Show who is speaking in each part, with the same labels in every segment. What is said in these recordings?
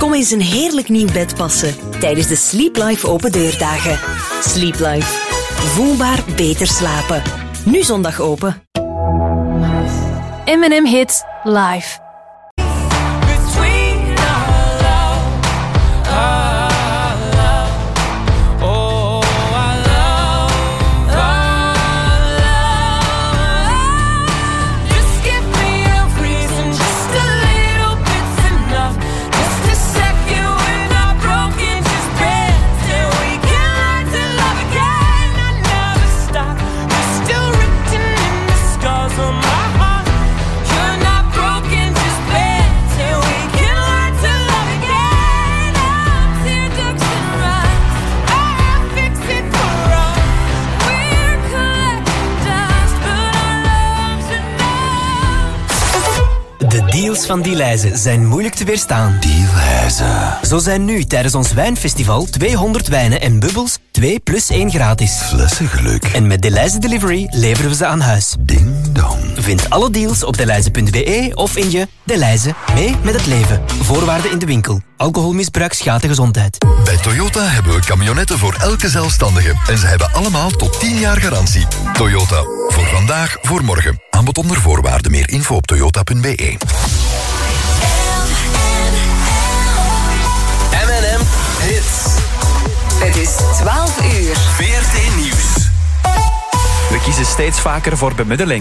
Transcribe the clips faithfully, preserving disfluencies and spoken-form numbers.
Speaker 1: Kom eens een heerlijk nieuw bed passen tijdens de Sleep Life open deurdagen. Sleep Life. Voelbaar beter slapen. Nu zondag open.
Speaker 2: M en M Hits live.
Speaker 3: Deals van Delhaize zijn moeilijk te weerstaan.
Speaker 4: Delhaize.
Speaker 3: Zo zijn nu tijdens ons wijnfestival tweehonderd wijnen en bubbels twee plus één gratis.
Speaker 4: Flessengeluk.
Speaker 3: En met Delhaize Delivery leveren we ze aan huis.
Speaker 4: Ding dong.
Speaker 3: Vind alle deals op delhaize punt b e of in je Delhaize. Mee met het leven. Voorwaarden in de winkel. Alcoholmisbruik schaadt de gezondheid.
Speaker 4: Bij Toyota hebben we camionetten voor elke zelfstandige. En ze hebben allemaal tot tien jaar garantie. Toyota. Voor vandaag, voor morgen. Aanbod onder voorwaarden. Meer info op toyota punt b e.
Speaker 5: M en M Hits.
Speaker 6: Het is twaalf uur.
Speaker 5: V R T Nieuws.
Speaker 7: We kiezen steeds vaker voor bemiddeling.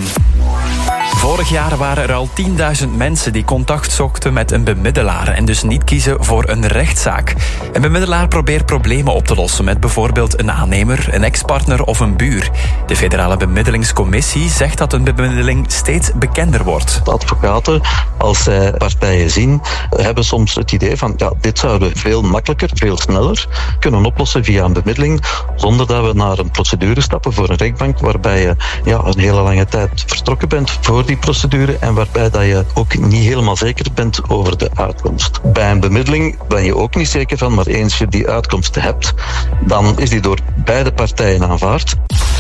Speaker 7: Vorig jaar waren er al tienduizend mensen die contact zochten met een bemiddelaar en dus niet kiezen voor een rechtszaak. Een bemiddelaar probeert problemen op te lossen met bijvoorbeeld een aannemer, een ex-partner of een buur. De Federale Bemiddelingscommissie zegt dat een bemiddeling steeds bekender wordt.
Speaker 8: Advocaten, als zij partijen zien, hebben soms het idee van ja, dit zouden we veel makkelijker, veel sneller kunnen oplossen via een bemiddeling, zonder dat we naar een procedure stappen voor een rechtbank waarbij je ja, een hele lange tijd vertrokken bent voor die procedure en waarbij dat je ook niet helemaal zeker bent over de uitkomst. Bij een bemiddeling ben je ook niet zeker van, maar eens je die uitkomst hebt, dan is die door beide partijen aanvaard.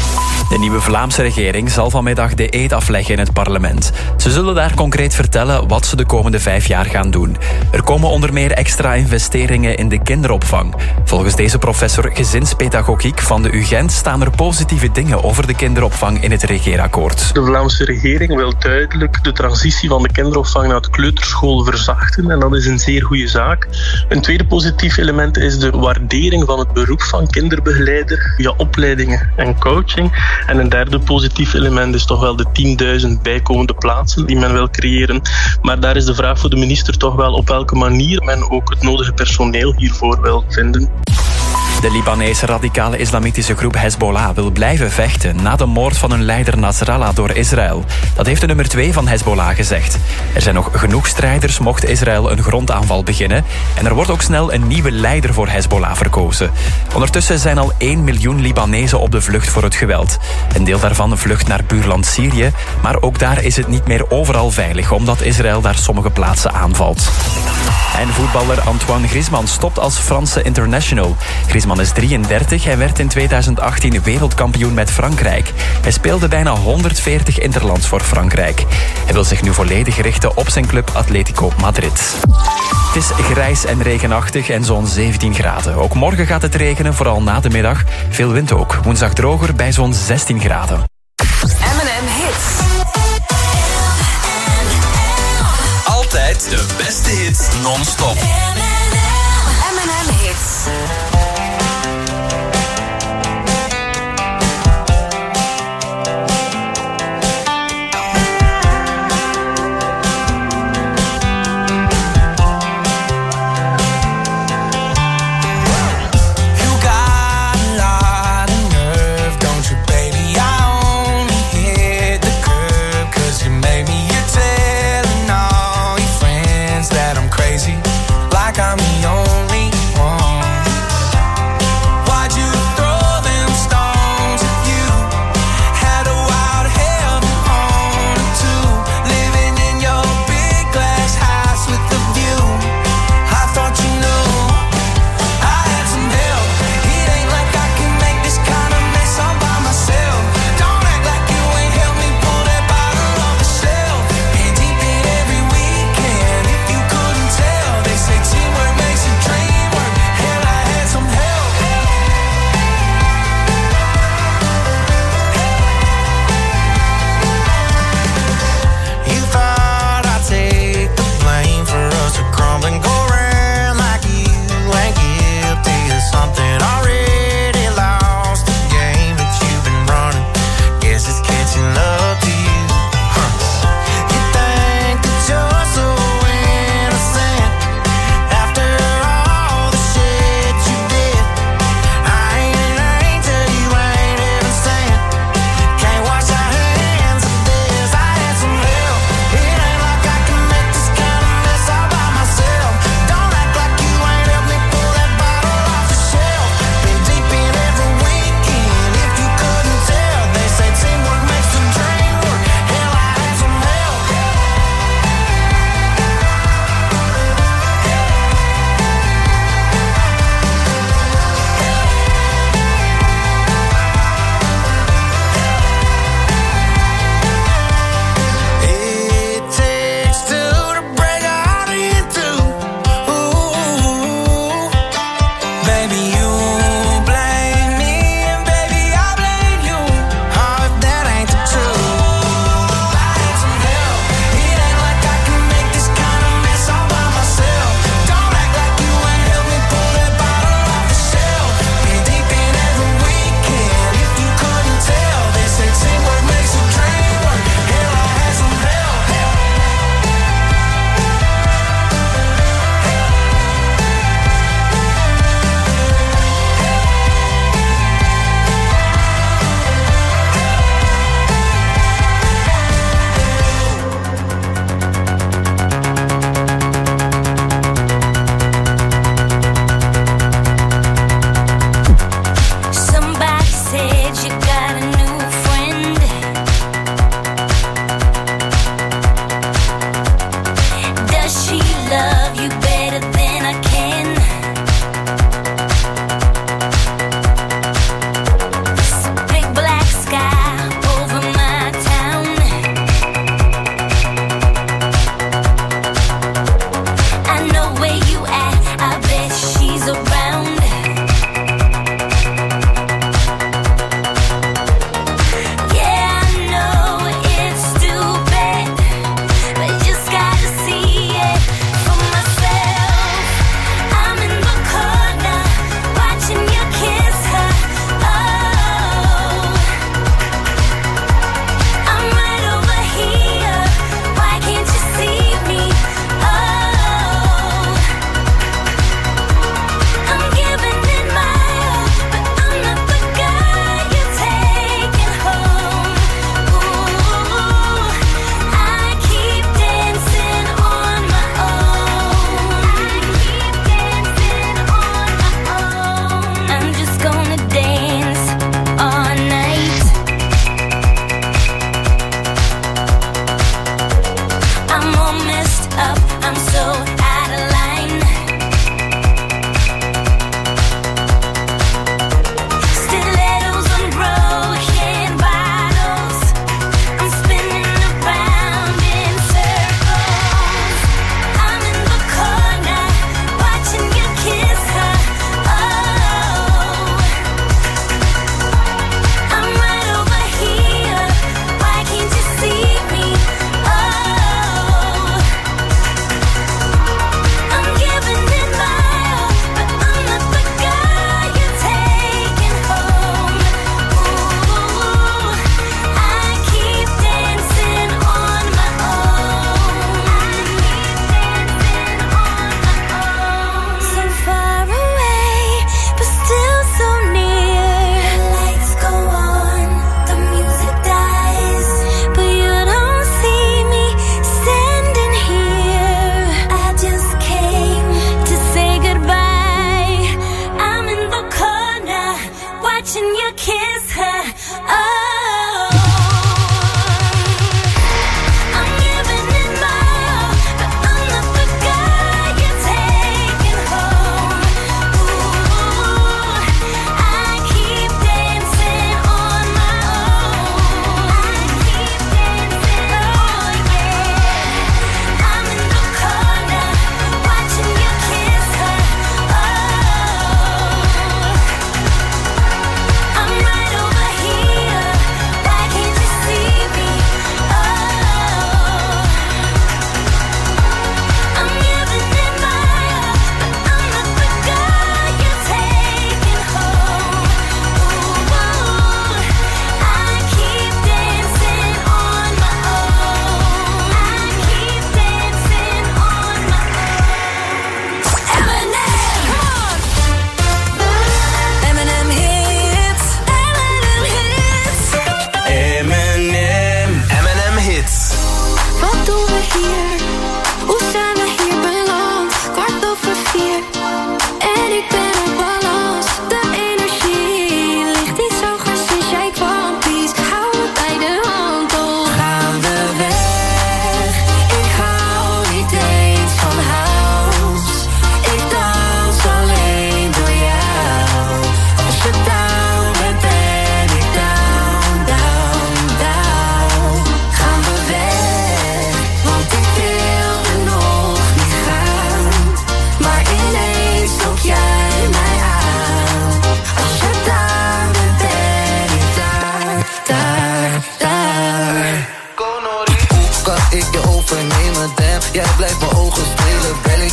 Speaker 7: De nieuwe Vlaamse regering zal vanmiddag de eed afleggen in het parlement. Ze zullen daar concreet vertellen wat ze de komende vijf jaar gaan doen. Er komen onder meer extra investeringen in de kinderopvang. Volgens deze professor gezinspedagogiek van de U Gent staan er positieve dingen over de kinderopvang in het regeerakkoord.
Speaker 9: De Vlaamse regering wil duidelijk de transitie van de kinderopvang naar de kleuterschool verzachten en dat is een zeer goede zaak. Een tweede positief element is de waardering van het beroep van kinderbegeleider via opleidingen en coaching. En een derde positief element is toch wel de tienduizend bijkomende plaatsen die men wil creëren. Maar daar is de vraag voor de minister toch wel op welke manier men ook het nodige personeel hiervoor wil vinden.
Speaker 7: De Libanese radicale islamitische groep Hezbollah wil blijven vechten na de moord van hun leider Nasrallah door Israël. Dat heeft de nummer twee van Hezbollah gezegd. Er zijn nog genoeg strijders mocht Israël een grondaanval beginnen. En er wordt ook snel een nieuwe leider voor Hezbollah verkozen. Ondertussen zijn al één miljoen Libanezen op de vlucht voor het geweld. Een deel daarvan vlucht naar buurland Syrië. Maar ook daar is het niet meer overal veilig, omdat Israël daar sommige plaatsen aanvalt. En voetballer Antoine Griezmann stopt als Franse international. Griezmann is drieëndertig en werd in tweeduizend achttien wereldkampioen met Frankrijk. Hij speelde bijna honderdveertig interlands voor Frankrijk. Hij wil zich nu volledig richten op zijn club Atletico Madrid. Het is grijs en regenachtig en zo'n zeventien graden. Ook morgen gaat het regenen, vooral na de middag. Veel wind ook. Woensdag droger bij zo'n zestien graden.
Speaker 6: M en M Hits.
Speaker 5: Altijd de beste hits non-stop.
Speaker 6: M en M Hits.
Speaker 10: I'm the only one. Why'd you throw them stones at you? Had a wild heaven on it too. Living in your big glass house with the view. I thought you knew I had some help. It ain't like I can make this kind of mess all by myself. Don't act like you ain't helped me pull that bottle off the shelf. And deep in every weekend, if you couldn't tell,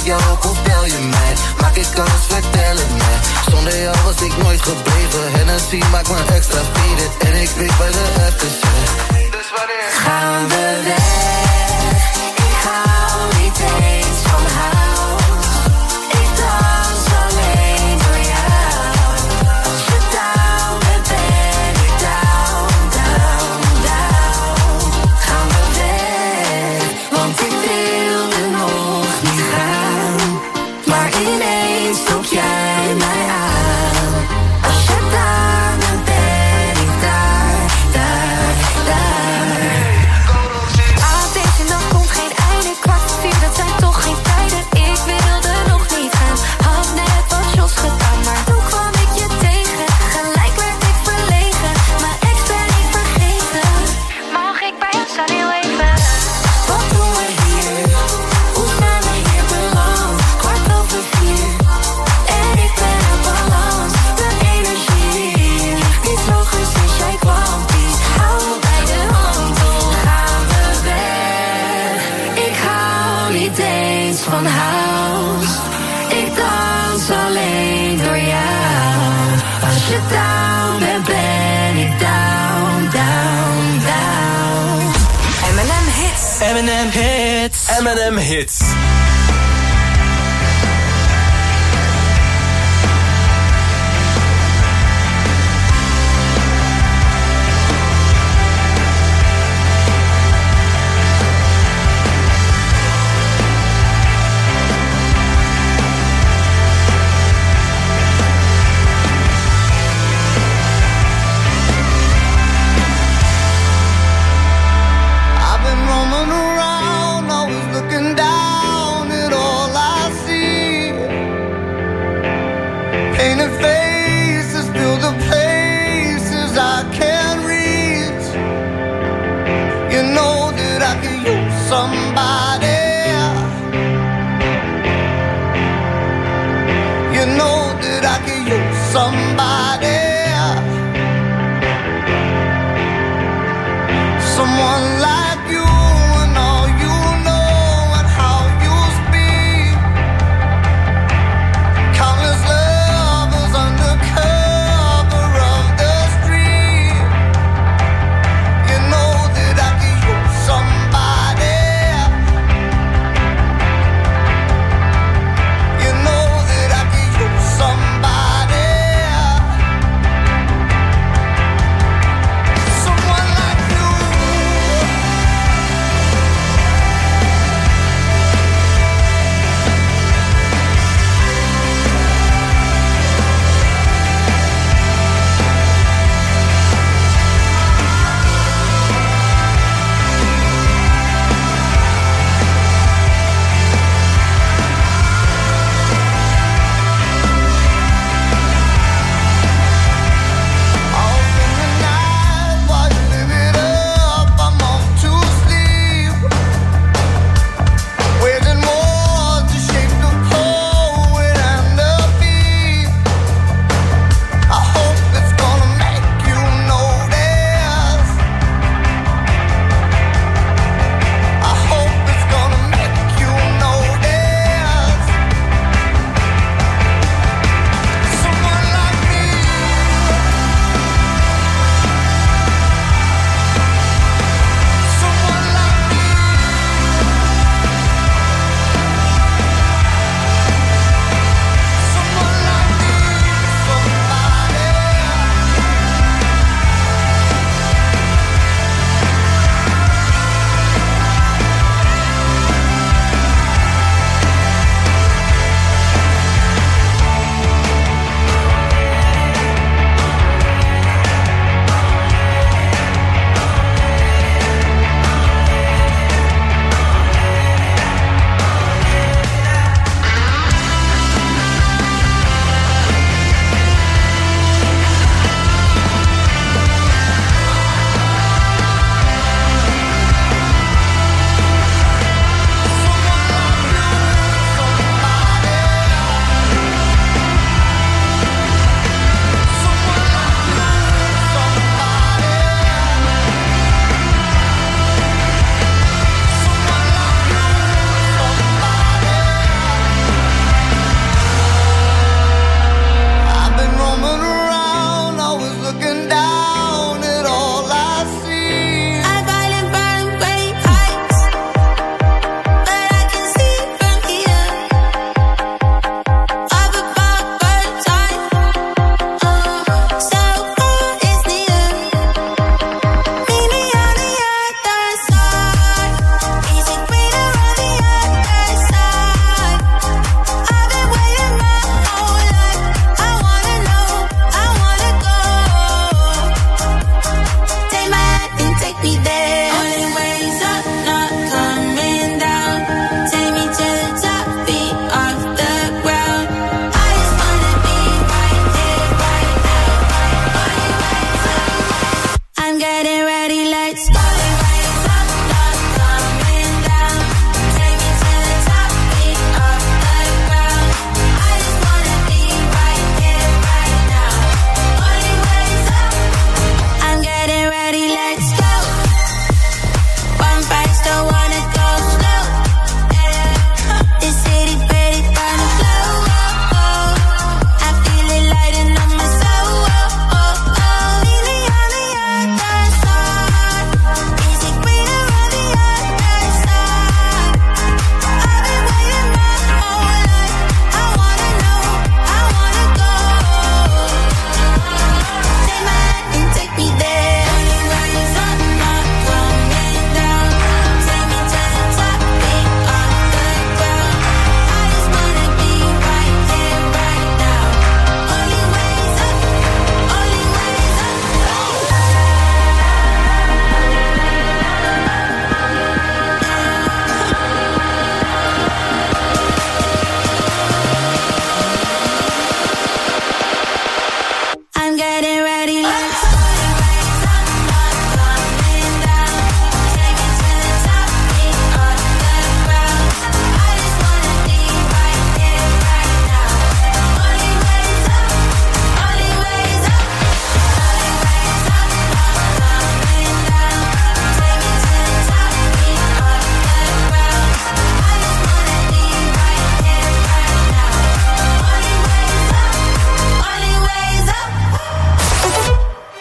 Speaker 10: ik jou op of bel je mij? Maak ik kans, vertel het mij. Zonder jou was ik nooit gebleven. Hennessy maakt me extra faded. En ik weet bij de aftershave. Dus wanneer gaan we weg? Ik hou niet eens van house. Ik dans alleen door jou. Als je down bent, ben ik down, down, down. Gaan we weg, want ik wilde nog niet gaan. Maar ineens stop jij mij aan. Als je daar bent, ben ik daar, daar, daar. Aan deze nacht komt geen einde. Kwart voor vier, dat zijn toch geen tijden. Ik wilde nog niet gaan. Had net wat jos gedaan, maar toen kwam ik je tegen. Gelijk werd ik verlegen. Mijn ex ben ik vergeten. Mag ik bij jou staan heel even? Wat doen we hier? Hoe zijn we hier beland? Kwart over vier. En ik ben in balans. De energie niet logisch sinds jij kwam. Die hou me bij de hand. Hoe gaan we weg? Ik hou niet eens van house. Ik dans alleen door jou. Als je down bent, ben ik down, down, down.
Speaker 6: M en M Hits.
Speaker 5: M en M Hits. M en M Hits.
Speaker 10: I've been roaming around, always looking down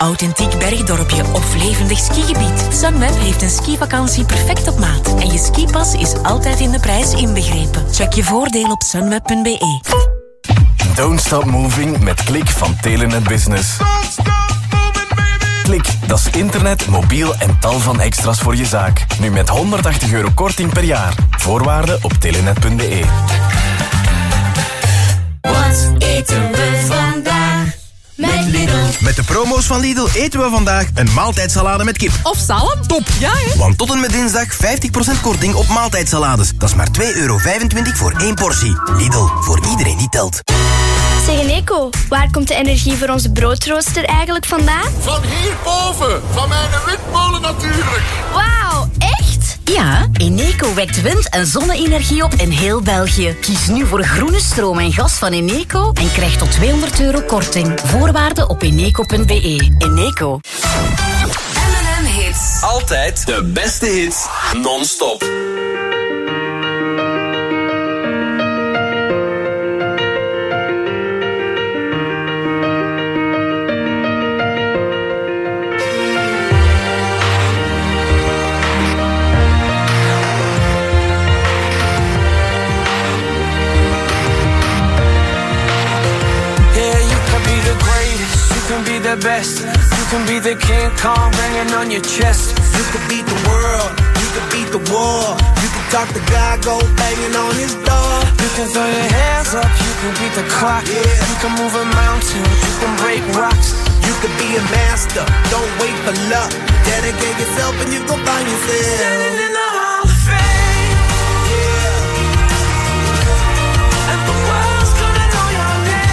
Speaker 1: authentiek bergdorpje of levendig skigebied. Sunweb heeft een skivakantie perfect op maat. En je skipas is altijd in de prijs inbegrepen. Check je voordeel op sunweb punt b e.
Speaker 11: Don't stop moving met Klik van Telenet Business. Klik, dat is internet, mobiel en tal van extra's voor je zaak. Nu met honderdtachtig euro korting per jaar. Voorwaarden op telenet punt b e.
Speaker 10: Wat eten we vandaag met Lidl?
Speaker 12: Met de promo's van Lidl eten we vandaag een maaltijdsalade met kip.
Speaker 13: Of zalm?
Speaker 12: Top!
Speaker 13: Ja, hè?
Speaker 12: Want tot en met dinsdag vijftig procent korting op maaltijdsalades. Dat is maar twee euro vijfentwintig voor één portie. Lidl, voor iedereen die telt.
Speaker 14: Zeg Eneco, waar komt de energie voor onze broodrooster eigenlijk vandaan?
Speaker 15: Van hierboven, van mijn windmolen natuurlijk.
Speaker 14: Wauw, echt?
Speaker 1: Ja, Eneco wekt wind- en zonne-energie op in heel België. Kies nu voor groene stroom en gas van Eneco en krijg tot tweehonderd euro korting. Voorwaarden op eneco punt b e. Eneco.
Speaker 6: M en M Hits.
Speaker 5: Altijd de beste hits, non-stop.
Speaker 10: The best. You can be the King Kong banging on your chest.
Speaker 16: You could beat the world, you could beat the war. You can talk to God, go banging on his door.
Speaker 10: You can throw your hands up, you can beat the clock. Yeah. You can move a mountain, you can break rocks.
Speaker 16: You could be a master, don't wait for luck. Dedicate yourself and you go find yourself.
Speaker 10: Standing in the Hall of Fame. Yeah. And the world's gonna know your name.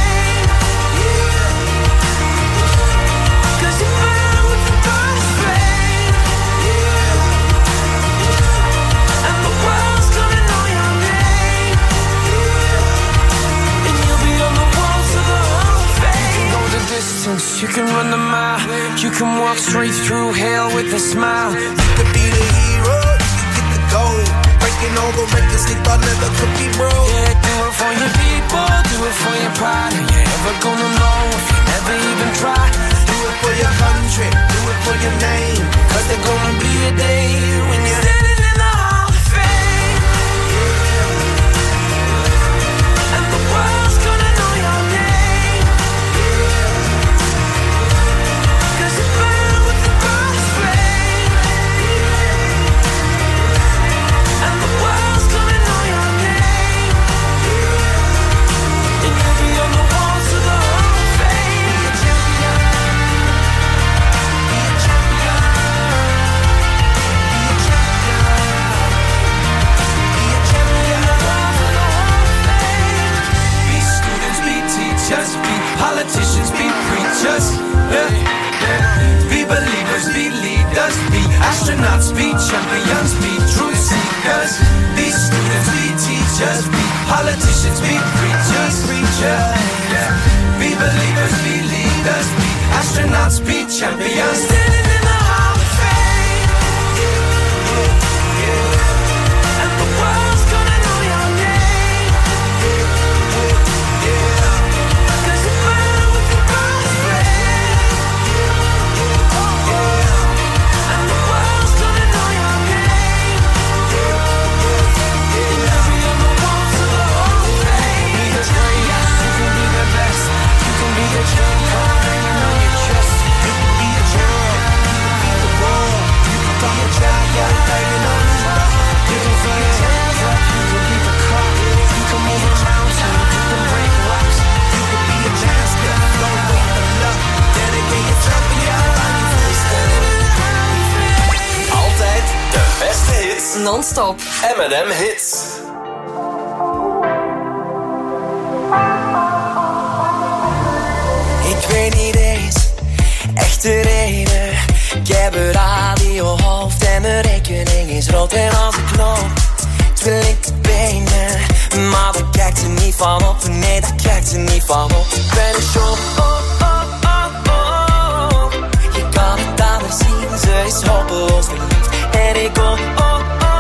Speaker 10: You can run the mile, you can walk straight through hell with a smile.
Speaker 16: You could be the hero, you can get the gold. Breaking all the records they thought never could be broke.
Speaker 10: Yeah, do it for your people, do it for your pride. Are you ever gonna know if you never even try?
Speaker 16: Do it for your country, do it for your name.
Speaker 10: Cause there's gonna be a day when you're standing in the Hall of Fame. Yeah. And the world's gonna know your name. Politicians be preachers, yeah, yeah. Be believers, be leaders, be astronauts, be champions, be truth seekers. Be students, be teachers, be politicians, be preachers, preachers, yeah. Be believers, be leaders, be astronauts, be champions. Standing in the Hall of Fame, yeah, yeah. And the world's gonna know your name.
Speaker 6: Non-stop.
Speaker 5: M en M Hits.
Speaker 17: Ik weet niet eens echt de reden. Ik heb een radiohoofd en mijn rekening is rood. En als ik loop, wil ik de benen. Maar daar kijkt ze niet van op. Nee, daar kijkt ze niet van op. Ik ben een show. Oh, oh, oh, oh. Je kan het aan haar zien. Ze is hopeloos verliefd. En ik kom oh.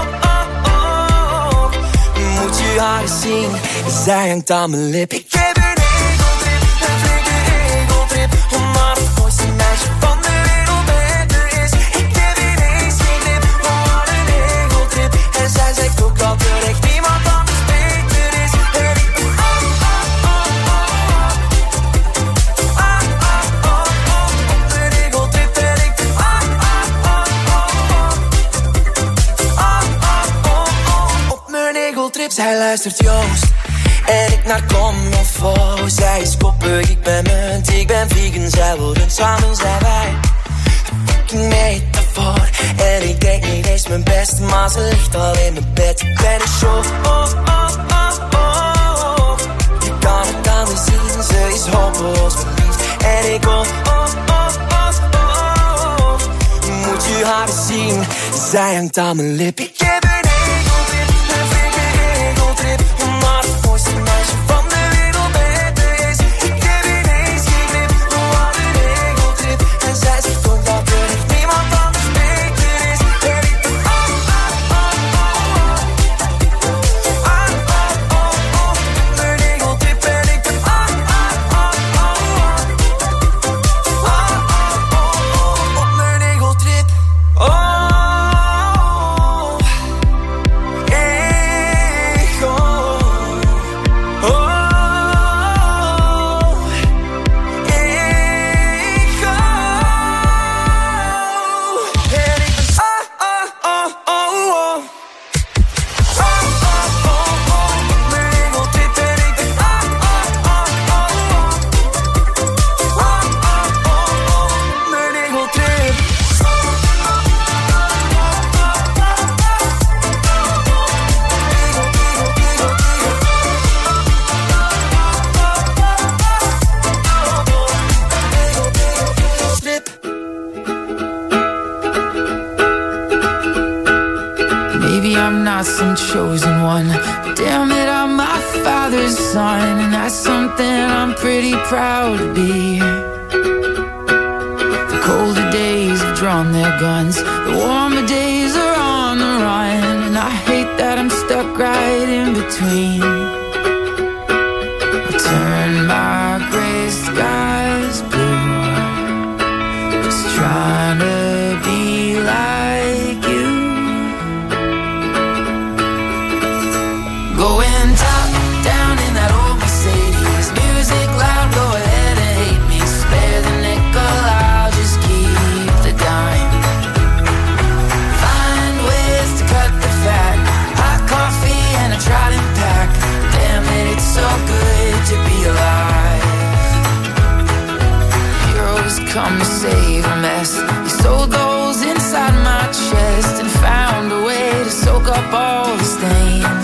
Speaker 17: Moet je haar eens zien, zij hangt aan mijn lip. Ik heb een egotrip, een flinke egotrip. Omdat het mooiste meisje van de Zij luistert Joost en ik naar Comnofo. Zij is koppig, ik ben munt, ik ben vegan. Zij worden samen, zijn wij fucking metafoor. En ik denk niet eens mijn best, maar ze ligt al in mijn bed. Ik ben een show, oh, oh, oh, oh. Je kan het aan me zien, ze is hopeloos verliefd. En ik wil, oh, oh, oh, oh. Moet je haar zien, zij hangt aan mijn lip. Ik heb een egeltrip, een flinke egeltrip. Maar het mooiste meisje van de wereld beter is. Ik heb ineens geen grip, wat een egeltrip. En zij zegt ook dat er echt niemand anders beter is. En ik ben ah, ah, ah, ah, ah, ah, ah, ah, mijn egeltrip. En ik ben ah, ah, ah, ah, ah, ah, ah, op mijn egeltrip. Oh.
Speaker 13: Some chosen one, but damn it, I'm my father's son, and that's something I'm pretty proud to be. The colder days have drawn their guns, the warmer days are on the run, and I hate that I'm stuck right in between. I turn my gray skies blue, just trying to be like you. Going top down in that old Mercedes, music loud, go ahead and hate me. Spare the nickel, I'll just keep the dime. Find ways to cut the fat, hot coffee and a Trident pack. Damn it, it's so good to be alive. Heroes come to save a mess. You sold those inside my chest and found a way to soak up all the stains.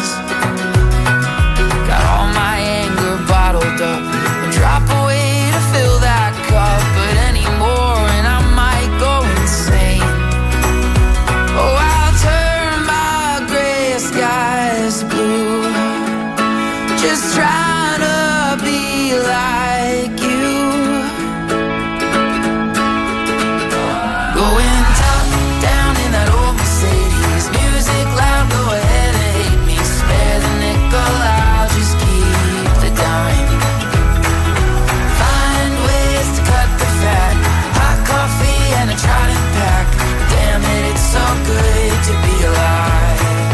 Speaker 13: All my anger bottled up and drop away to fill that cup, but anymore and I might go insane. Oh, I'll turn my gray skies blue, just trying to be like you. Going top down in that old Mercedes, music loud, go ahead and hate me. Spare the nickel, I'll just keep the dime. Find ways to cut the fat, hot coffee and a Trident pack. Damn it, it's so good to be alive.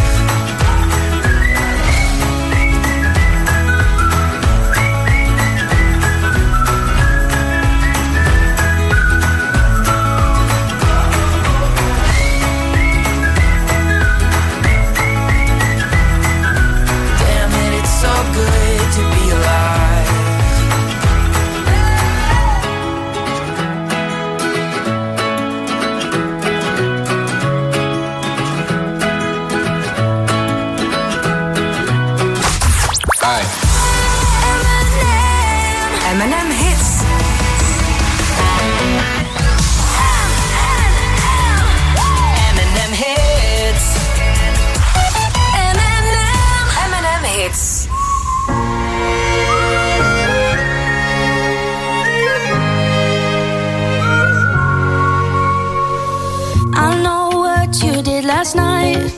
Speaker 6: M and M Hits. M and M Hits. M and M. M and M Hits.
Speaker 18: I know what you did last night.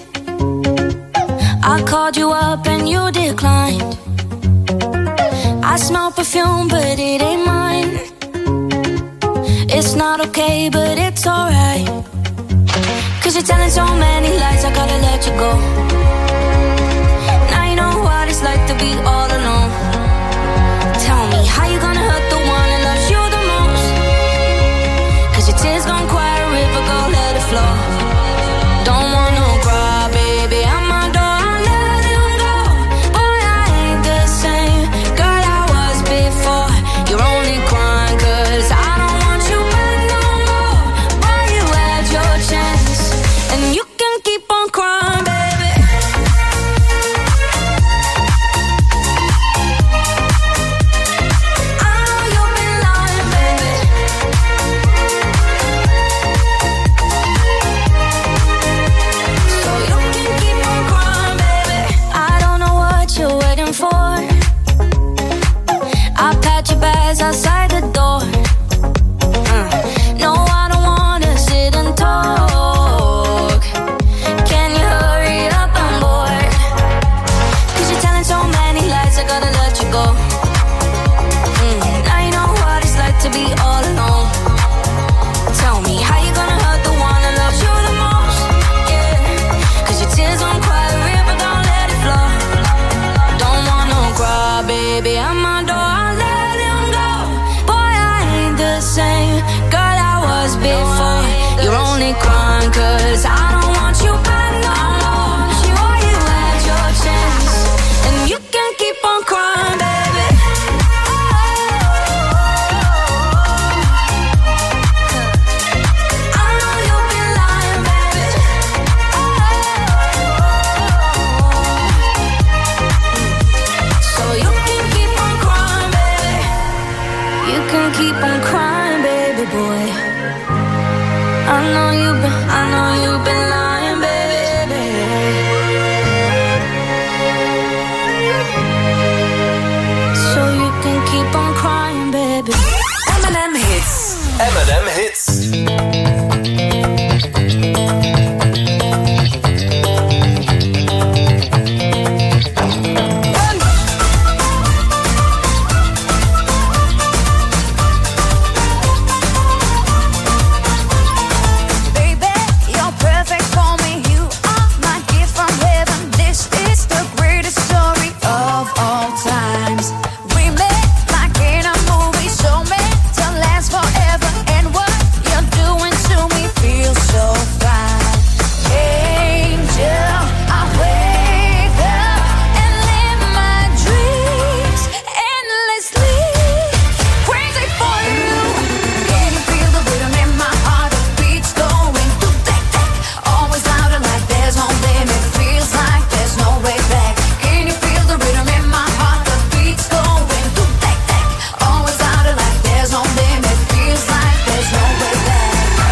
Speaker 18: I called you up and you declined. I smell perfume, but it ain't mine. It's not okay, but it's alright. Cause you're telling so many lies, I gotta let you go. Now you know what it's like to be all alone. Tell me, how you gonna hurt the one that loves you the most? Cause your tears gon' quiet a river, go let it flow. Don't want no cry, baby, I'm my door, I'll let him go. baby at my door, I let him go. Boy, I ain't the same girl I was before. You're only crying cause I don't want you back no more. Boy, you had your chance, and you can keep on crying, baby. I know you've been lying, baby. So you can keep on crying, baby. You can keep on crying, baby boy. I know you've been, I know you've been lying, baby. So you can keep on crying, baby.
Speaker 6: M and M Hits.
Speaker 5: M and M Hits.
Speaker 18: Baby, you're perfect for me. You are my gift from heaven. This is the greatest story of all times. We met like in a movie, so meant to last forever. And what you're doing to me feels so fine. Angel, I wake up and live my dreams endlessly. Crazy for you. Can you feel the rhythm in my heart? The beats going through that that. Always louder like there's no limit. Feels like there's no way back. Can you feel the rhythm in my heart? The beats going through that that. Always louder like there's no limit. Feels like there's no way back.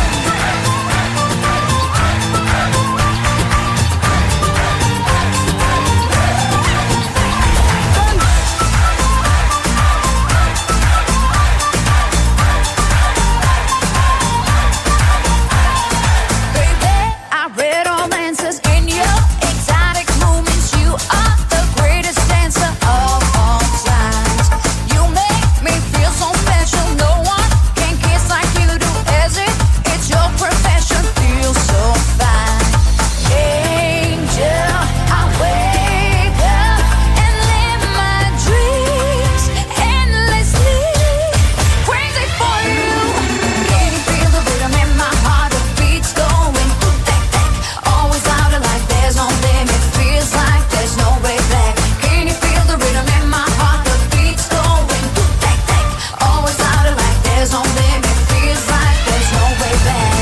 Speaker 18: Baby, I read all answers in your exotic movements. You are the greatest dancer of all times. You make me feel so special. No one can kiss like you do. As if it's your profession. Feels so fine. Angel, I wake up and live my dreams endlessly. Crazy for you. Can you feel the rhythm in my heart? The beats going through that that. Always louder like there's no limit. Feels like there's no way back. Can you feel the rhythm in my heart? The beats going through that that. Always louder like there's no limit. Feels like there's no way back.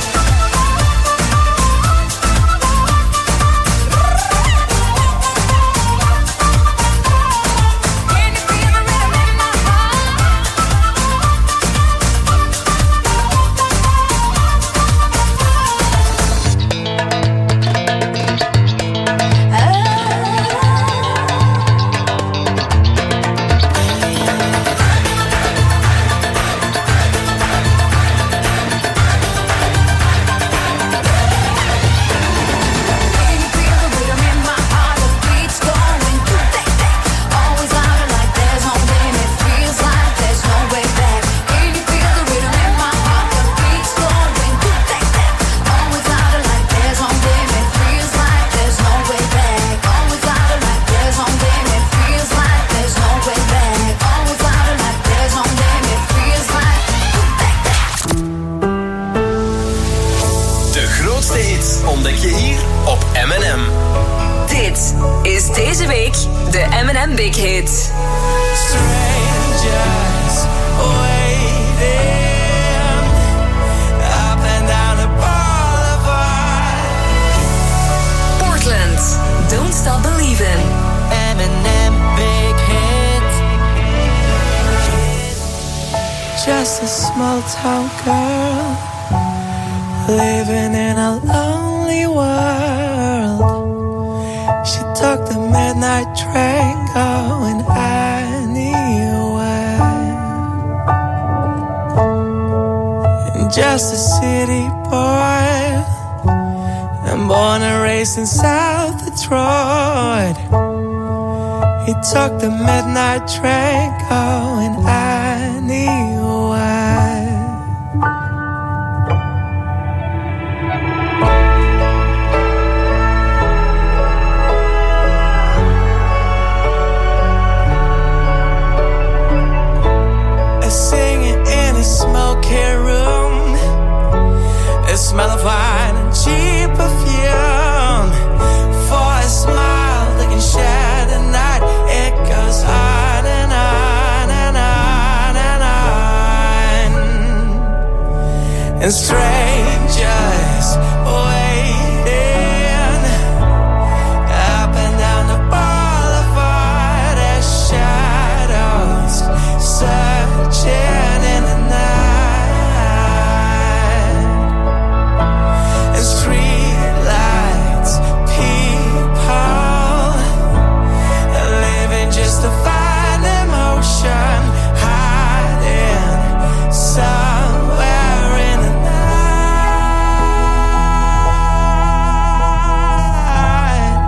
Speaker 5: De grootste hits ontdek je hier op M and M.
Speaker 6: Dit is deze week de M and M Big Hit.
Speaker 10: Strangers waiting up and down the boulevard.
Speaker 6: Portland, Don't Stop Believin'.
Speaker 10: M and M Big Hit. Just a small town girl living in a lonely world. She took the midnight train going anywhere. And just a city boy, and born and raised in South Detroit. He took the midnight train going anywhere. and strangers waiting up and down the boulevard as shadows searching in the night and street lights, people living just to find emotion, hiding somewhere in the night.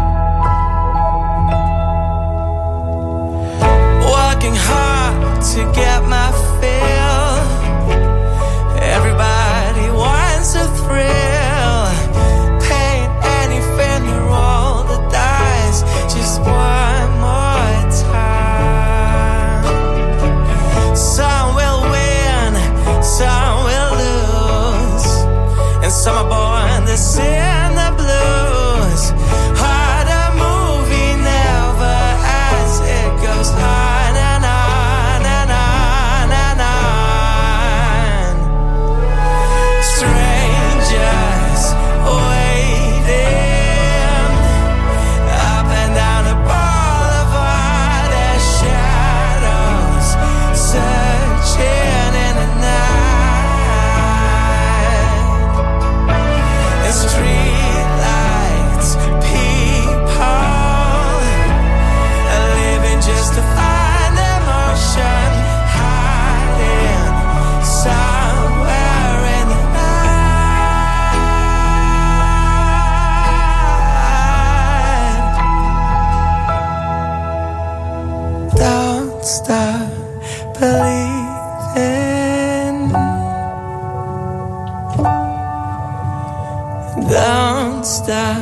Speaker 10: Working hard to get my fill. Everybody wants a thrill. Paint anything to roll the dice just one more time. Some will win, some will lose, and some are born to sing the blues. Hard a movie never as it goes on and on and on and on. Strangers waiting up and down the boulevard as shadows searching in the night. And street lights, people living just to find emotion, hiding somewhere in the night. Don't stop believing. Don't stop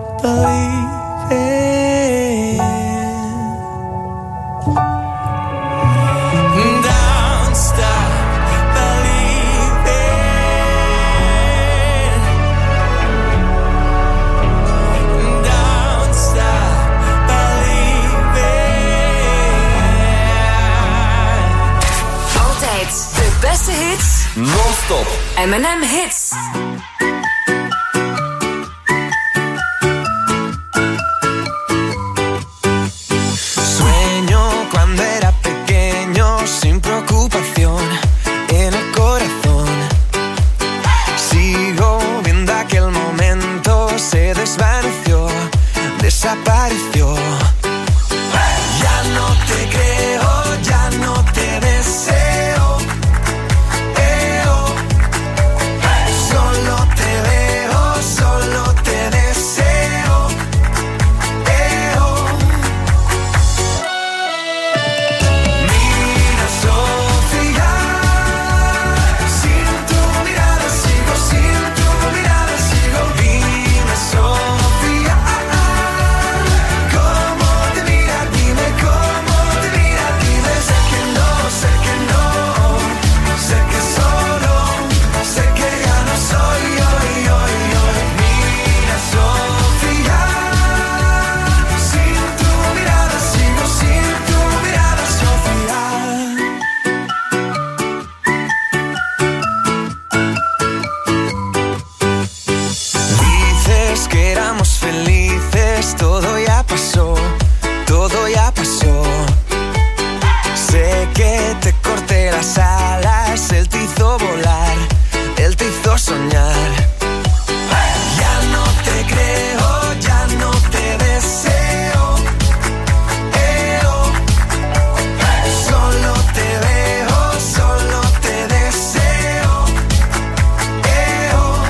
Speaker 10: believing. Don't stop believing. Don't stop believing.
Speaker 6: Altijd de beste hits.
Speaker 5: Non-stop.
Speaker 6: M en M Hits.
Speaker 10: Sueño cuando era pequeño sin preocupación en el corazón. Sigo viendo aquel momento, se desvaneció, desapareció. Ya no te creo, ya no te deseo. Eh, oh. Solo te veo, solo te deseo. Eh, oh. Mira, Sofía, sin tu mirada sigo, sin tu mirada sigo. Dime, Sofía, cómo te mira, dime cómo te mira, dime. Sé que no, sé que no, sé que solo, sé que ya no soy hoy, hoy, hoy. Mira, Sofía, sin tu mirada sigo, sin tu mirada, Sofía. Dices que éramos felices, todo ya pasó, todo ya pasó. Sé que te corté las alas, él te hizo volar, él te hizo soñar. Ya no te creo, ya no te deseo. Eh, oh. Solo te veo, solo te deseo. Eh, oh.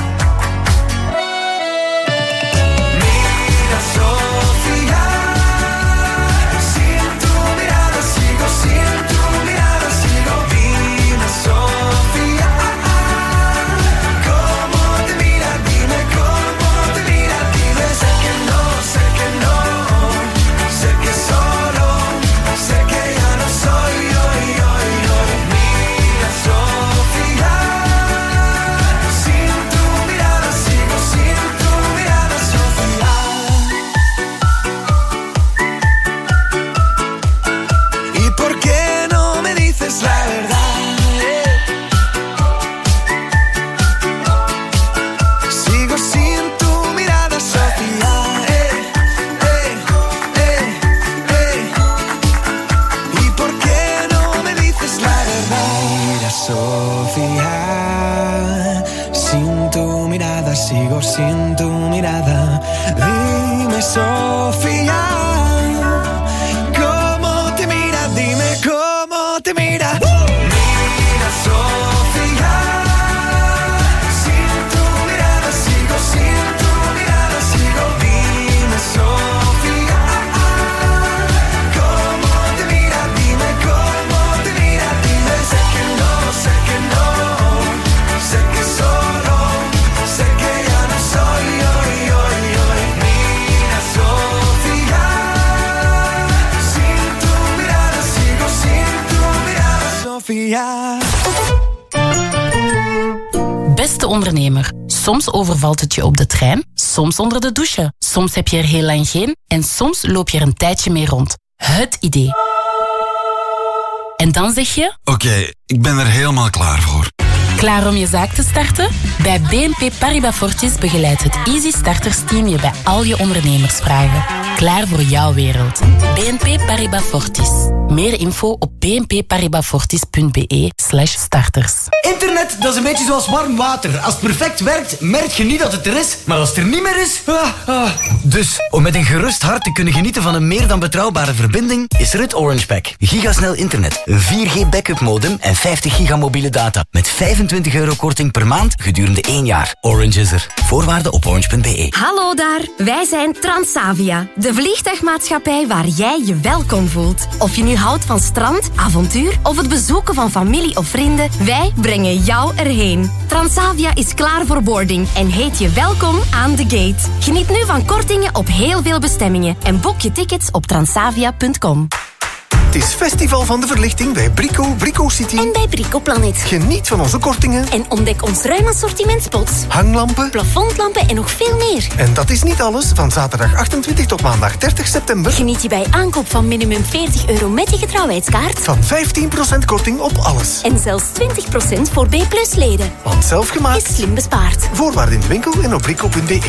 Speaker 10: Mira, Sofía, sin tu mirada sigo, sin tu mirada sigo. Dime, sigo sin tu mirada. Dime, Sofía, ¿cómo te mira? Dime cómo te mira. Mira, Sofía, sin tu mirada sigo, sin tu mirada sigo. Dime, Sofía, ¿cómo te mira? Dime cómo te mira. Dime, sé que no, sé que no, sé que solo, sé que ya no soy hoy, hoy, hoy. Mira, Sofía, sin tu mirada sigo, sin tu mirada, Sofía.
Speaker 19: Beste ondernemer, soms overvalt het je op de trein, soms onder de douche, soms heb je er heel lang geen en soms loop je er een tijdje mee rond. Het idee. En dan zeg je...
Speaker 20: Oké, okay, ik ben er helemaal klaar voor.
Speaker 19: Klaar om je zaak te starten? Bij B N P Paribas Fortis begeleidt het Easy Starters Team je bij al je ondernemersvragen. Klaar voor jouw wereld. B N P Paribas Fortis. Meer info op bnpparibasfortis.be slash starters.
Speaker 21: Internet, dat is een beetje zoals warm water. Als het perfect werkt, merk je niet dat het er is. Maar als het er niet meer is... Ah, ah. Dus, om met een gerust hart te kunnen genieten van een meer dan betrouwbare verbinding, is er het Orange Pack. Gigasnel internet, een vier G backup modem en vijftig giga mobiele data. Met vijfentwintig euro korting per maand gedurende één jaar. Orange is er. Voorwaarden op orange punt be.
Speaker 22: Hallo daar, wij zijn Transavia. De vliegtuigmaatschappij waar jij je welkom voelt. Of je nu houdt van strand, avontuur of het bezoeken van familie of vrienden, wij brengen jou erheen. Transavia is klaar voor boarding en heet je welkom aan de gate. Geniet nu van kortingen op heel veel bestemmingen en boek je tickets op transavia punt com.
Speaker 23: Het is Festival van de Verlichting bij Brico, Brico City.
Speaker 22: En bij Brico Planet.
Speaker 23: Geniet van onze kortingen.
Speaker 22: En ontdek ons ruim assortiment spots.
Speaker 23: Hanglampen.
Speaker 22: Plafondlampen en nog veel meer.
Speaker 23: En dat is niet alles. Van zaterdag achtentwintig tot maandag dertig september.
Speaker 22: Geniet je bij aankoop van minimum veertig euro met je getrouwheidskaart.
Speaker 23: Van vijftien procent korting op alles.
Speaker 22: En zelfs twintig procent voor B plus leden.
Speaker 23: Want zelfgemaakt
Speaker 22: is slim bespaard.
Speaker 23: Voorwaarden in de winkel en op brico punt be.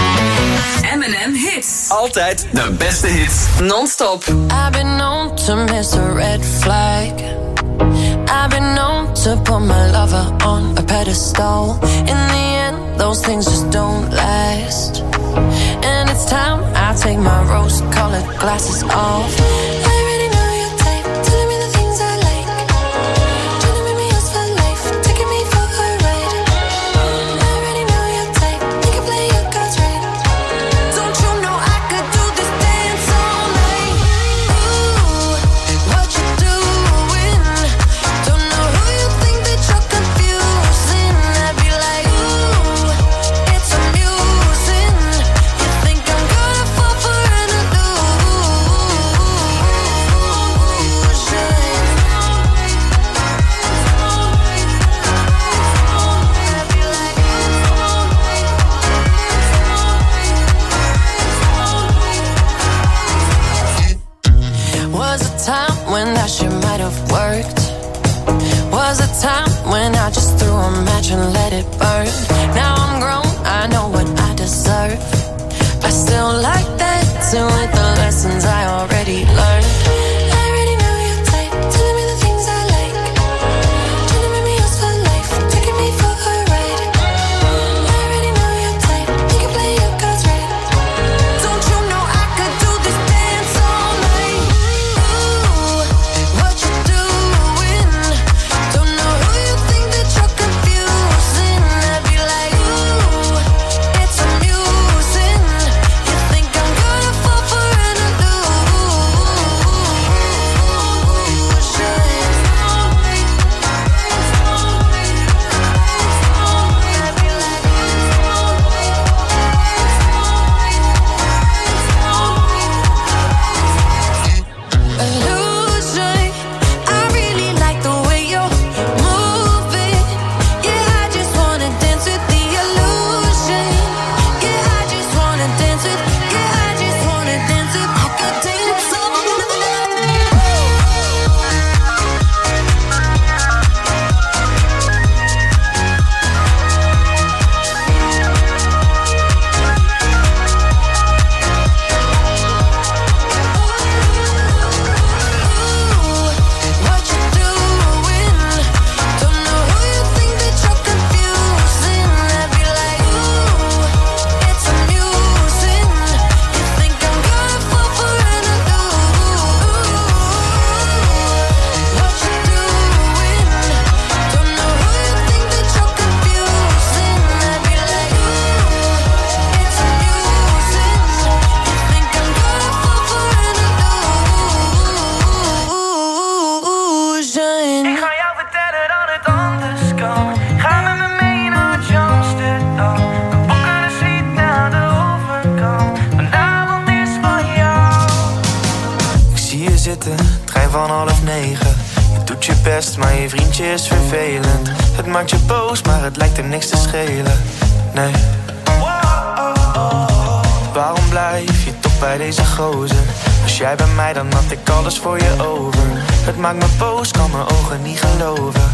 Speaker 6: M and M Hits.
Speaker 5: Altijd de beste hits.
Speaker 6: Non-stop.
Speaker 13: I've been known to miss a red flag. I've been known to put my lover on a pedestal. In the end, those things just don't last. And it's time I take my rose-colored glasses off. I already know your type, telling me the things I like. Trying to make me yours for life, taking me for a ride. I already know your type, you can play your cards right. Don't you know I could do this dance all night? Ooh, what you doing? Don't know who you think that you're confusing. I'd be like, ooh, it's amusing. You think I'm gonna fall for an illusion? Was a time when that shit might have worked. Was a time when I just threw a match and let it burn. Now I'm grown, I know what I deserve. I still like that too with the lessons I already learned. I already know your type, telling me the things I like. Trying to make me yours for life, taking me for a ride. I already know your type, you can play your cards right. Don't you know I could do this dance all night? Ooh, what you doing? Don't know who you think that you're confusing. I'd be like, ooh, it's amusing. You think I'm gonna fall for an illusion?
Speaker 2: van half negen. Je doet je best, maar je vriendje is vervelend. Het maakt je boos, maar het lijkt er niks te schelen. Nee. Waarom blijf je toch bij deze gozer? Als jij bij mij, dan had ik alles voor je over. Het maakt me boos, kan mijn ogen niet geloven.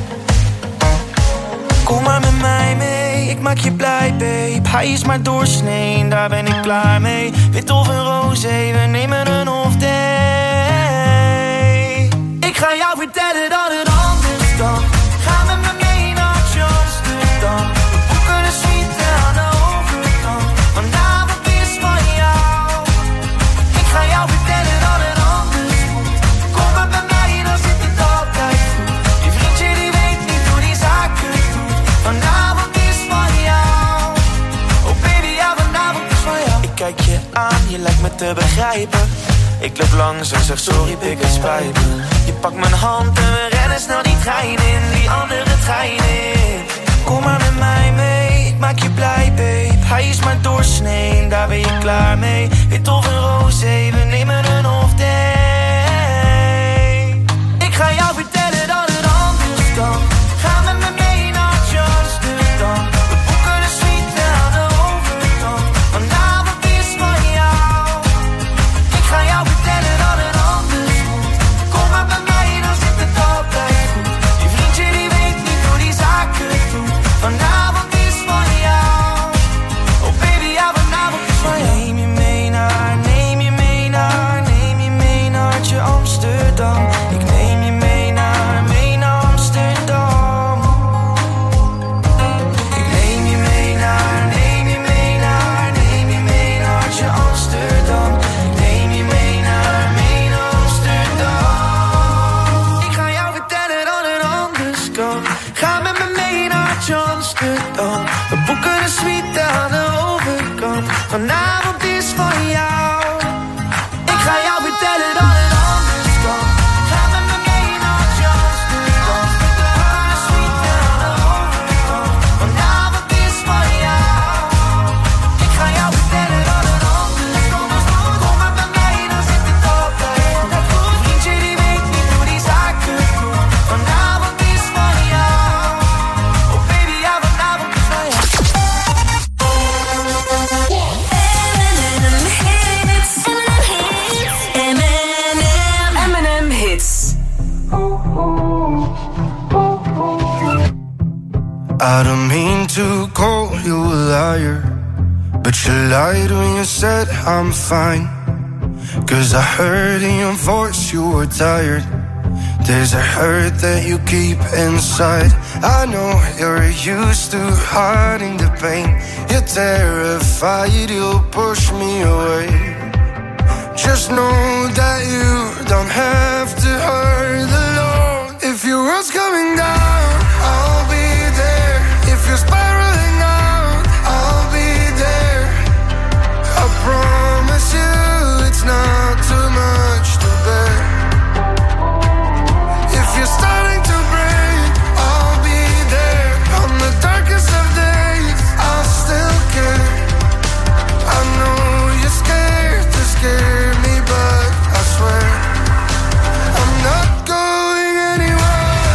Speaker 2: Kom maar met mij mee, ik maak je blij, babe. Hij is maar doorsnee, daar ben ik klaar mee. Wit of een roze, we nemen een off day. Ik ga jou vertellen dat het anders kan. Ga met me mee naar Amsterdam. We boeken een suite aan de overkant. Vanavond is van jou. Ik ga jou vertellen dat het anders moet. Kom maar bij mij, dan zit het altijd goed. Je vriendje die weet niet hoe die zaken doet. Vanavond is van jou. Oh baby, ja, vanavond is van jou. Ik kijk je aan, je lijkt me te begrijpen. Ik loop langs en zeg sorry, pik, het spijt me. Je pakt mijn hand en we rennen snel die trein in. Die andere trein in. Kom maar met mij mee, ik maak je blij, babe. Hij is maar doorsnee, daar ben je klaar mee. Wit of een roze, we nemen een off day. Ik ga jou vertellen dat het anders kan. Ga met me mee naar Amsterdam. We boeken een suite aan de overkant. Vanavond is van jou. Ik ga jou vertellen dat het anders moet. Kom maar bij mij, dan zit het altijd goed. Je vriendje die weet niet hoe die zaken doet. Vanavond is van jou. Oh baby, ja, vanavond is van jou. Neem je mee naar, neem je mee naar, neem je mee naar je Amsterdam. Ik neem je mee naar, mee naar Amsterdam. Ik neem je mee naar, neem je mee naar, neem je mee naar je Amsterdam. Ik neem je mee naar, mee naar Amsterdam. Ik ga jou vertellen dat het anders kan. Ga met me mee naar Amsterdam. We boeken een suite aan de overkant. Vanavond is van jou. Ik ga jou vertellen dat het anders kan. Ga met me mee naar Amsterdam. We boeken een suite aan de overkant. Vanavond is van jou. Ik ga jou vertellen dat het anders kan. Kom maar bij mij, dan zit het altijd goed. Je vriendje die weet niet hoe die zaken doet. Vanavond is van jou. Oh baby, ja, vanavond is van jou.
Speaker 6: M and M Hits.
Speaker 3: I don't mean to call you a liar, but you lied when you said I'm fine. Cause I heard in your voice you were tired. There's a hurt that you keep inside. I know you're used to hiding the pain. You're terrified you'll push me away. Just know that you don't have to hurt alone. If your world's coming down, I'll be there. If you're spiraling out, I'll be there. I promise you it's not too much to bear. If you're starting to break, I'll be there. On the darkest of days, I'll still care. I know you're scared to scare me, but I swear I'm not going anywhere.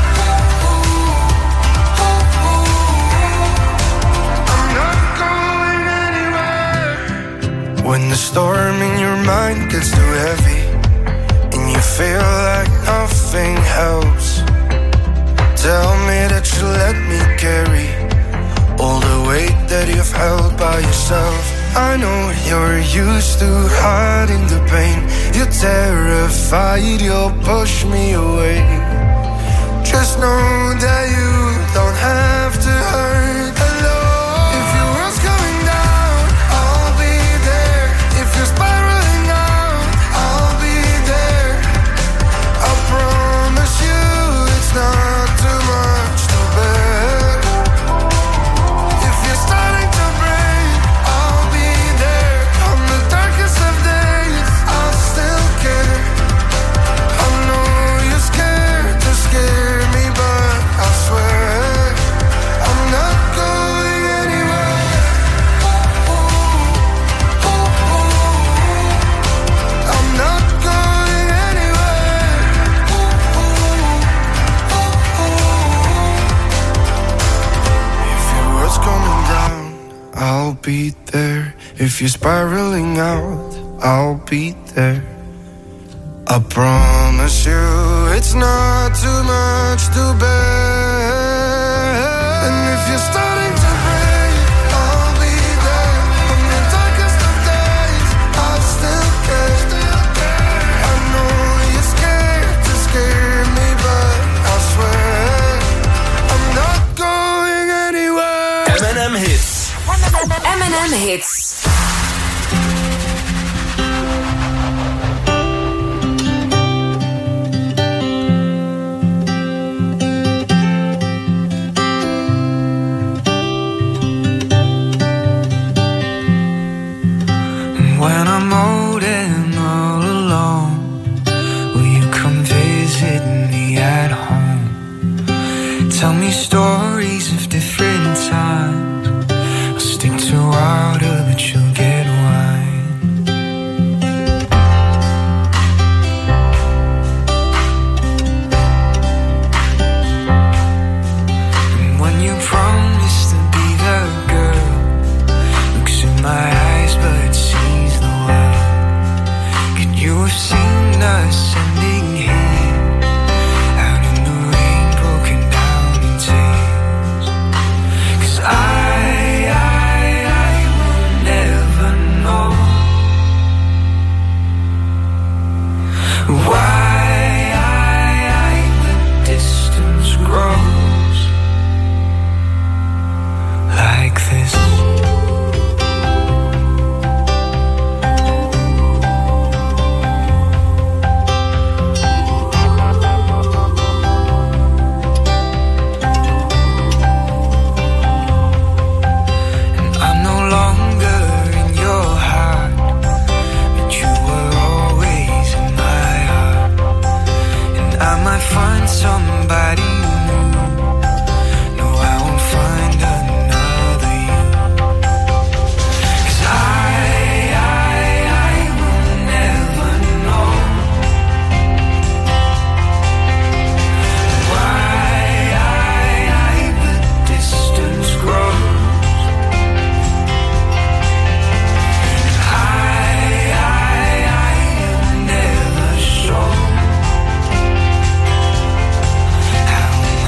Speaker 3: I'm not going anywhere. When the storm in your mind gets too heavy and you feel like nothing helps, tell me that you let me carry all the weight that you've held by yourself. I know you're used to hiding the pain. You're terrified you'll push me away. Just know that you don't have to hurt alone. If your world's coming down, I'll be there. If you're spiraling out, I'll be there. I promise you it's not too much to bear. If you're starting to break, I'll be there. On the darkest of days, I'll still care. I know you're scared to scare me, but I be there. If you're spiraling out, I'll be there. I promise you it's not too much to bear. And if you're starting to break, I'll be there. On the darkest of days, I'll still care. I know you're scared to scare me, but I swear I'm not going anywhere.
Speaker 5: M and M Hits.
Speaker 6: M and M Hits.
Speaker 2: When I'm old and all alone, will you come visit me at home? Tell me stories of different times. I'll stick to water, but you'll get wine. And when you promise to be the girl, looks in my eyes but sees the world. Could you have seen us ending here, out in the rain, broken down in tears? 'Cause I, I, I will never know why I, I, the distance grows like this. I'm no longer in your heart, but you were always in my heart. And I might find somebody new. No, I won't find another you. 'Cause I, I, I will never know why I, I, the distance grows. Never show how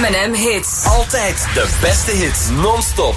Speaker 6: M en M Hits.
Speaker 5: Altijd de beste hits, non-stop.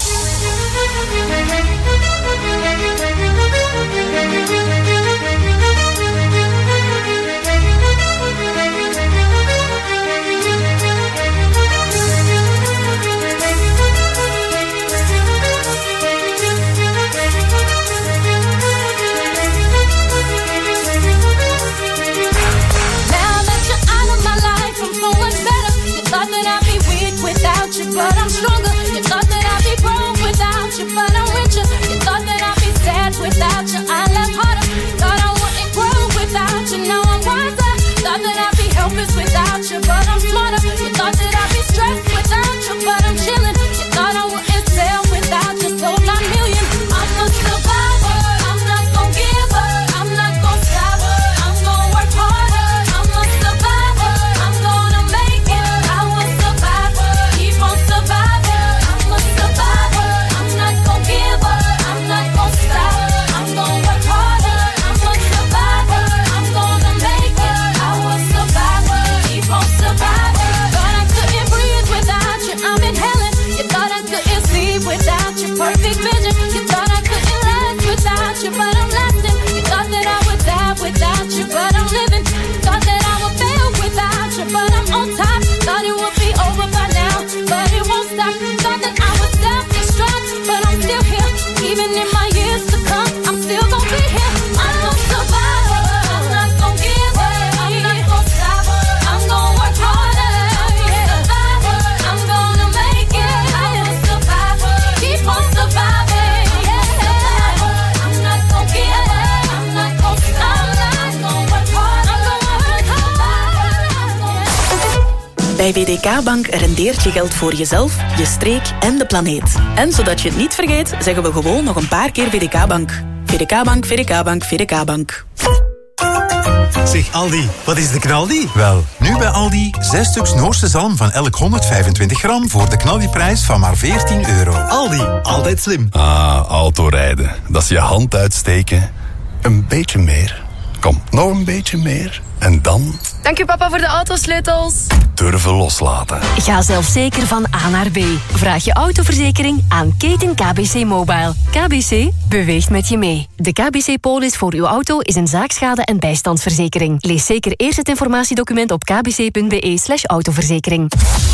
Speaker 18: But I'm stronger. You thought that I'd be broke without you, but I'm richer. You thought that I'd be sad without you, I love harder. Thought I wouldn't grow without you, now I'm wiser. Thought that I'd be helpless without you, but I'm smarter. You thought that I'd be stressed without you, but I'm chilling. You thought I wouldn't sell without you, sold nine million. I'm a survivor. I'm not gon' give up. I'm not gon' stop. I'm gon' work harder. I'm a survivor. I'm gonna make it. I will survive. Keep on surviving. I'm a survivor. I'm not gon' give up. I'm not gon' stop. I'm gon' work harder. I'm a survivor. I'm gonna make it. I will survive. Keep on surviving. Thought I couldn't breathe without you. I'm inhaling. You thought I couldn't sleep without your perfect vision. You thought I couldn't last without you, but I'm lasting. You thought that I would die without you, but I'm living. Thought that I would fail without you, but I'm on top. Thought it would be over by now, but it won't stop. Thought that I would self-destruct, but I'm still here. Even in my years to come, I'm still gonna be here. I'm a survivor. I'm not gonna give up. I'm not gonna stop. I'm gonna work harder. I'm a survivor. I'm gonna make it. I'm a survivor. Keep on surviving. I'm not gonna give up. I'm not gonna stop. I'm gonna work harder. I'm gonna work harder.
Speaker 4: Bij V D K Bank rendeert je geld voor jezelf, je streek en de planeet. En zodat je het niet vergeet, zeggen we gewoon nog een paar keer V D K Bank. V D K Bank, V D K Bank, V D K Bank.
Speaker 8: Zeg Aldi, wat is de knaldi? Wel, nu bij Aldi zes stuks Noorse zalm van elk honderdvijfentwintig gram voor de knaldiprijs van maar veertien euro. Aldi, altijd slim.
Speaker 9: Ah, autorijden. Dat is je hand uitsteken. Een beetje meer. Kom, nog een beetje meer. En dan
Speaker 24: Dank u papa voor de autosleutels.
Speaker 9: durven loslaten.
Speaker 22: Ga zelfzeker van A naar B. Vraag je autoverzekering aan Keten K B C Mobile. K B C beweegt met je mee. De K B C-polis voor uw auto is een zaakschade- en bijstandsverzekering. Lees zeker eerst het informatiedocument op kbc.be slash autoverzekering.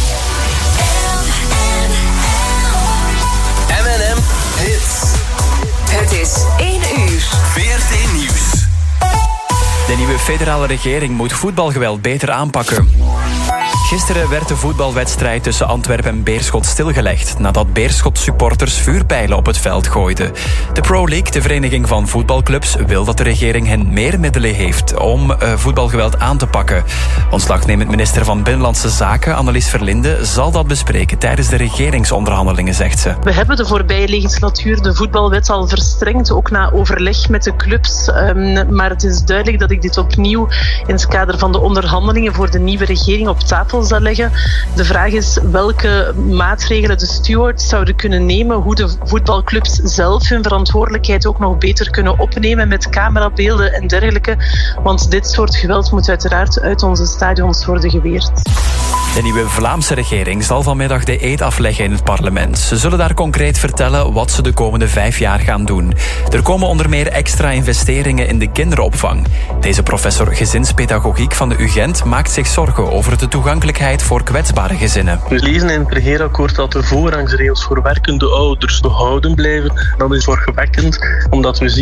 Speaker 5: M en M Hits.
Speaker 6: Het is één uur.
Speaker 5: V R T Nieuws.
Speaker 7: De nieuwe federale regering moet voetbalgeweld beter aanpakken. Gisteren werd de voetbalwedstrijd tussen Antwerpen en Beerschot stilgelegd nadat Beerschot-supporters vuurpijlen op het veld gooiden. De Pro League, de vereniging van voetbalclubs, wil dat de regering hen meer middelen heeft om uh, voetbalgeweld aan te pakken. Ontslagnemend minister van Binnenlandse Zaken, Annelies Verlinde, zal dat bespreken tijdens de regeringsonderhandelingen, zegt ze.
Speaker 25: We hebben de voorbije legislatuur de voetbalwet al verstrengd, ook na overleg met de clubs. Um, maar het is duidelijk dat ik dit opnieuw in het kader van de onderhandelingen voor de nieuwe regering op tafel zal leggen. De vraag is welke maatregelen de stewards zouden kunnen nemen, hoe de voetbalclubs zelf hun verantwoordelijkheid ook nog beter kunnen opnemen met camerabeelden en dergelijke. Want dit soort geweld moet uiteraard uit onze stadions worden geweerd.
Speaker 7: De nieuwe Vlaamse regering zal vanmiddag de eed afleggen in het parlement. Ze zullen daar concreet vertellen wat ze de komende vijf jaar gaan doen. Er komen onder meer extra investeringen in de kinderopvang. Deze professor gezinspedagogiek van de U Gent maakt zich zorgen over de toegankelijkheid voor kwetsbare gezinnen.
Speaker 26: We lezen in het regeerakkoord dat de voorrangsregels voor werkende ouders behouden blijven. Dat is zorgwekkend, omdat we zien